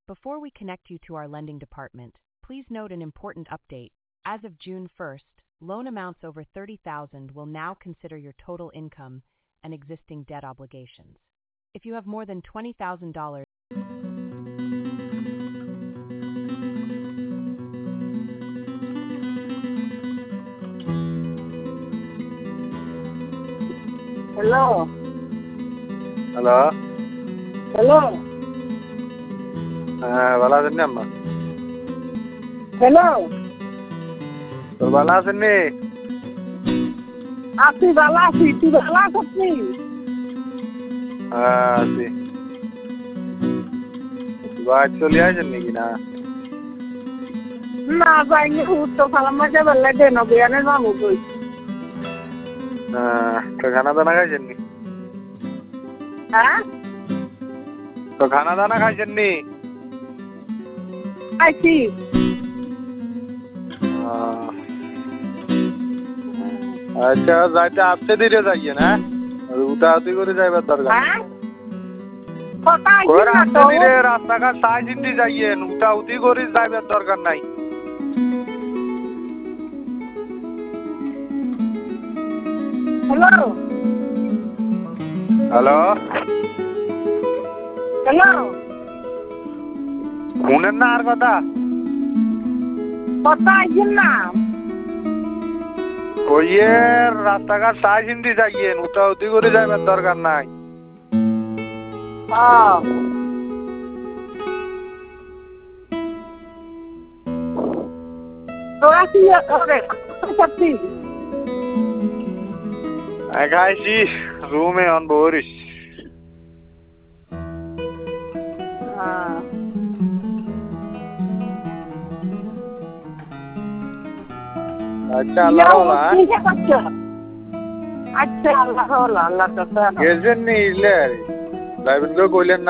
Before we connect you to our lending department, please note an important update. As of June 1st, loan amounts over $30,000 will now consider your total income and existing debt obligations. If you have more than $20,000, Hello. Hello. Hello. ভালো আছেন আম্মা? Hello. তো ভালো আছেন নি? আছি ভালো আছি, তুই ভালো আছিস? আছি। বাড়ি চলে আসেন নাকি না? না যাইনি, তো ফালাম্মা যাবে লাগে না, বিয়ানের মামু কই। তো খানা দানা খাইছেন নি? হ্যাঁ? তো খানা দানা খাইছেন নি? আইছি। আচ্ছা যাইতে আপনি ধীরে যাইয়েন, হ্যাঁ? উঠাউটি করে যাইবার দরকার নেই। হ্যাঁ? কথা আইছি না আপনি তো। ধীরে রাস্তাঘাট সাই চিন্তি যাইয়েন, উঠাউটি করে যাইবার দরকার নাই। হ্যালো। হ্যালো। হ্যালো। শুনেন না আর কথা? কথা আইছি না। কইয়ে রাস্তাঘাট সাই চিন্তি যাইয়েন, উঠাউটি করে যাইবার দরকার নাই। তোরা কি করে? সত্যি। খাইছি রুমে অন বরিস। আচ্ছা আল্লাহ আচ্ছা আল্লাহ আল্লাহ গেছেন নি ইলে যাইবেন কেউ কইলেন না।